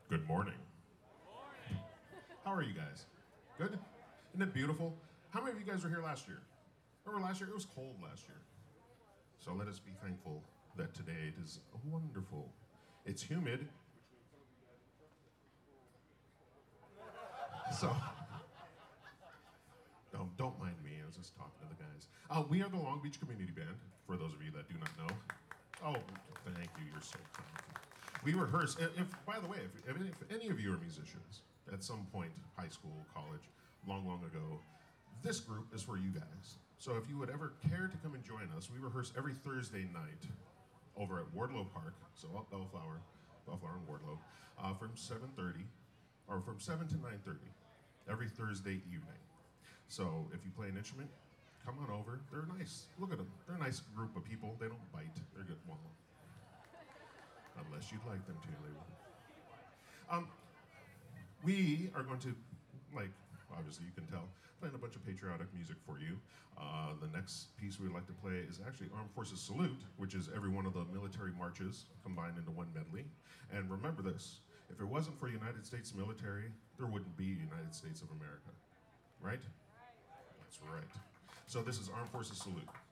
Good morning. How are you guys? Good? Isn't it beautiful? How many of you guys were here last year? Remember last year? It was cold last year. So let us be thankful that today it is wonderful. It's humid. So, don't mind me. I was just talking to the guys. We are the Long Beach Community Band, for those of you that do not know. Oh, thank you. You're so kind. We rehearse. By the way, if any of you are musicians at some point, high school, college, long, long ago, this group is for you guys. So if you would ever care to come and join us, we rehearse every Thursday night over at Wardlow Park, so up Bellflower and Wardlow, from 7:30 or from 7 to 9:30 every Thursday evening. So if you play an instrument, come on over. They're nice. Look at them. They're a nice group of people. They don't bite. They're good. Well, unless you'd like them to, they will. We are going to, like, obviously you can tell, playing a bunch of patriotic music for you. The next piece we'd like to play is actually Armed Forces Salute, which is every one of the military marches combined into one medley. And remember this, if it wasn't for the United States military, there wouldn't be United States of America, right? That's right. So this is Armed Forces Salute.